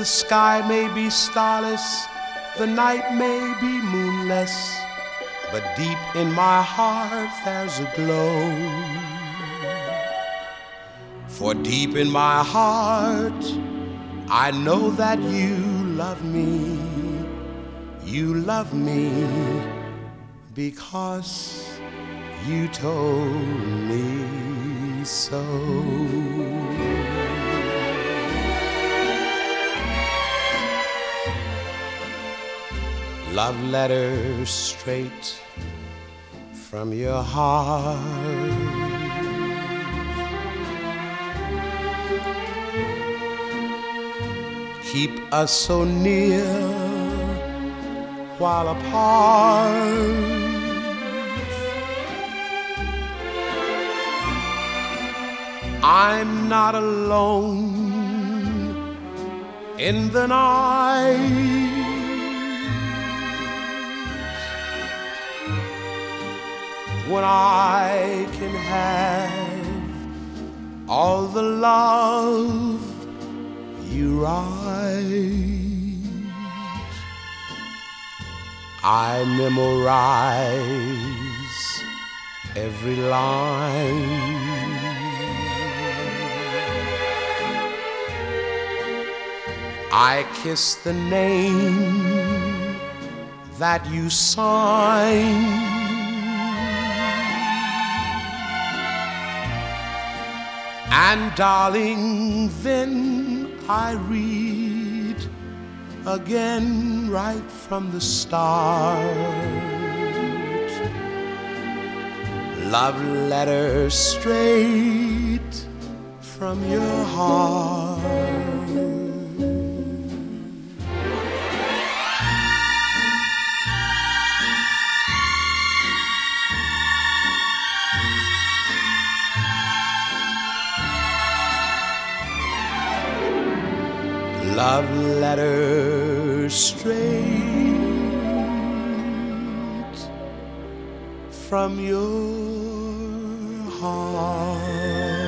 The sky may be starless, the night may be moonless, but deep in my heart there's a glow. For deep in my heart I know that you love me. You love me because you told me so. Love letters straight from your heart. Keep us so near while apart. I'm not alone in the night. When I can have all the love you write, I memorize every line. I kiss the name that you sign. And darling, then I read again right from the start. Love letters straight from your heart. Love letters straight from your heart.